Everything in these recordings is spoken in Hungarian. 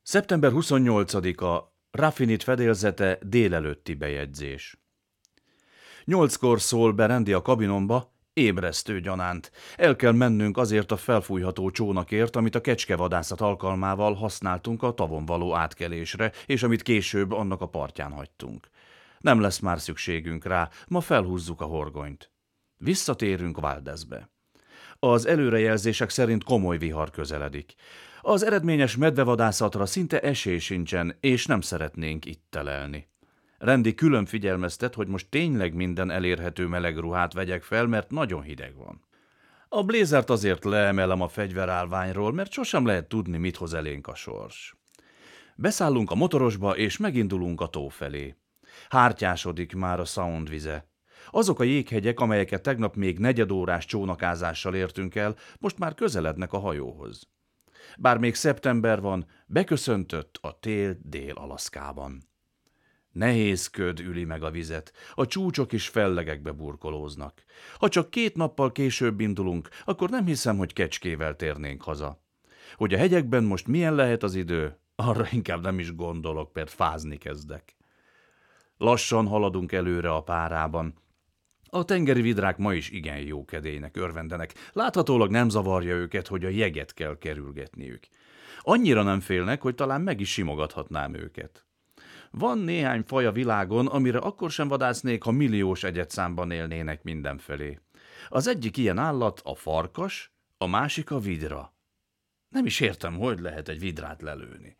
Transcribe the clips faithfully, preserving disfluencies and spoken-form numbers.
szeptember huszonnyolcadika. Raffinit fedélzete, délelőtti bejegyzés. Nyolckor szól be Randy a kabinomba, ébresztő gyanánt. El kell mennünk azért a felfújható csónakért, amit a kecskevadászat alkalmával használtunk a tavon való átkelésre, és amit később annak a partján hagytunk. Nem lesz már szükségünk rá, ma felhúzzuk a horgonyt. Visszatérünk Valdezbe. Az előrejelzések szerint komoly vihar közeledik. Az eredményes medvevadászatra szinte esély sincsen, és nem szeretnénk itt telelni. Randy külön figyelmeztet, hogy most tényleg minden elérhető meleg ruhát vegyek fel, mert nagyon hideg van. A blézert azért leemelem a fegyverállványról, mert sosem lehet tudni, mit hoz elénk a sors. Beszállunk a motorosba, és megindulunk a tó felé. Hártyásodik már a Sound vize. Azok a jéghegyek, amelyeket tegnap még negyedórás csónakázással értünk el, most már közelednek a hajóhoz. Bár még szeptember van, beköszöntött a tél Dél-Alaszkában. Nehéz köd üli meg a vizet, a csúcsok is fellegekbe burkolóznak. Ha csak két nappal később indulunk, akkor nem hiszem, hogy kecskével térnénk haza. Hogy a hegyekben most milyen lehet az idő, arra inkább nem is gondolok, mert fázni kezdek. Lassan haladunk előre a párában. A tengeri vidrák ma is igen jó kedélynek örvendenek. Láthatólag nem zavarja őket, hogy a jeget kell kerülgetniük. Annyira nem félnek, hogy talán meg is simogathatnám őket. Van néhány faj a világon, amire akkor sem vadásznék, ha milliós egyedszámban élnének mindenfelé. Az egyik ilyen állat a farkas, a másik a vidra. Nem is értem, hogy lehet egy vidrát lelőni.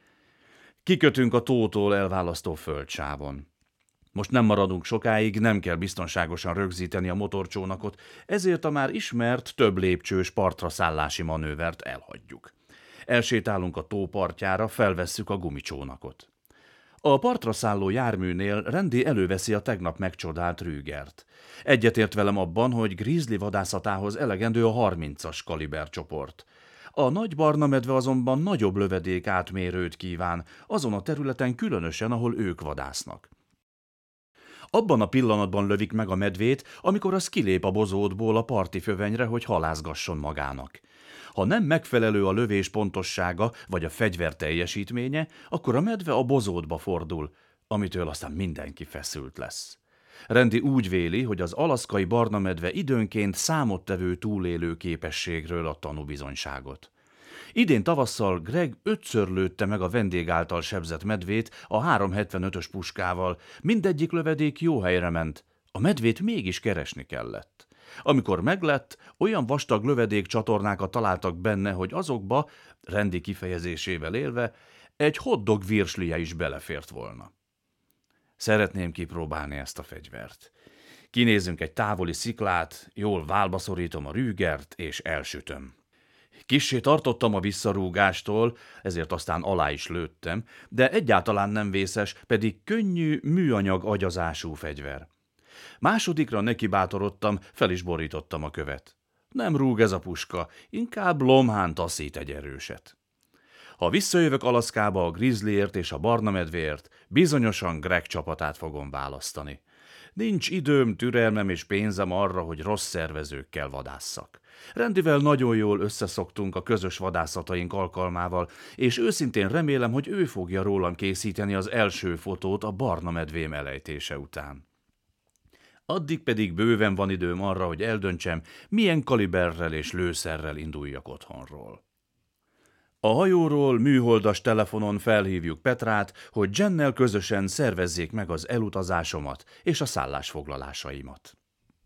Kikötünk a tótól elválasztó földsávon. Most nem maradunk sokáig, nem kell biztonságosan rögzíteni a motorcsónakot, ezért a már ismert több lépcsős partra szállási manővert elhagyjuk. Elsétálunk a tó partjára, felvesszük a gumicsónakot. A partra szálló járműnél Randy előveszi a tegnap megcsodált Rügert. Egyetért velem abban, hogy grizzly vadászatához elegendő a harmincas kaliber csoport. A nagy barna medve azonban nagyobb lövedék átmérőt kíván, azon a területen különösen, ahol ők vadásznak. Abban a pillanatban lövik meg a medvét, amikor az kilép a bozótból a parti fövenyre, hogy halászgasson magának. Ha nem megfelelő a lövés pontossága vagy a fegyver teljesítménye, akkor a medve a bozótba fordul, amitől aztán mindenki feszült lesz. Randy úgy véli, hogy az alaszkai barna medve időnként számottevő túlélő képességről ad tanúbizonyságot. Idén tavasszal Greg ötször lőtte meg a vendég által sebzett medvét a háromszázhetvenötös puskával, mindegyik lövedék jó helyre ment, a medvét mégis keresni kellett. Amikor meglett, olyan vastag lövedék csatornákat találtak benne, hogy azokba, Randy kifejezésével élve, egy hotdog virslie is belefért volna. Szeretném kipróbálni ezt a fegyvert. Kinézünk egy távoli sziklát, jól válba szorítom a Rügert, és elsütöm. Kissé tartottam a visszarúgástól, ezért aztán alá is lőttem, de egyáltalán nem vészes, pedig könnyű, műanyag agyazású fegyver. Másodikra nekibátorodtam, fel is borítottam a követ. Nem rúg ez a puska, inkább lomhán taszít egy erőset. Ha visszajövök Alaszkába a grizzlyért és a barna medvéért, bizonyosan Greg csapatát fogom választani. Nincs időm, türelmem és pénzem arra, hogy rossz szervezőkkel vadásszak. Randyvel nagyon jól összeszoktunk a közös vadászataink alkalmával, és őszintén remélem, hogy ő fogja rólam készíteni az első fotót a barna medvém elejtése után. Addig pedig bőven van időm arra, hogy eldöntsem, milyen kaliberrel és lőszerrel induljak otthonról. A hajóról műholdas telefonon felhívjuk Petrát, hogy Jennel közösen szervezzék meg az elutazásomat és a szállásfoglalásaimat.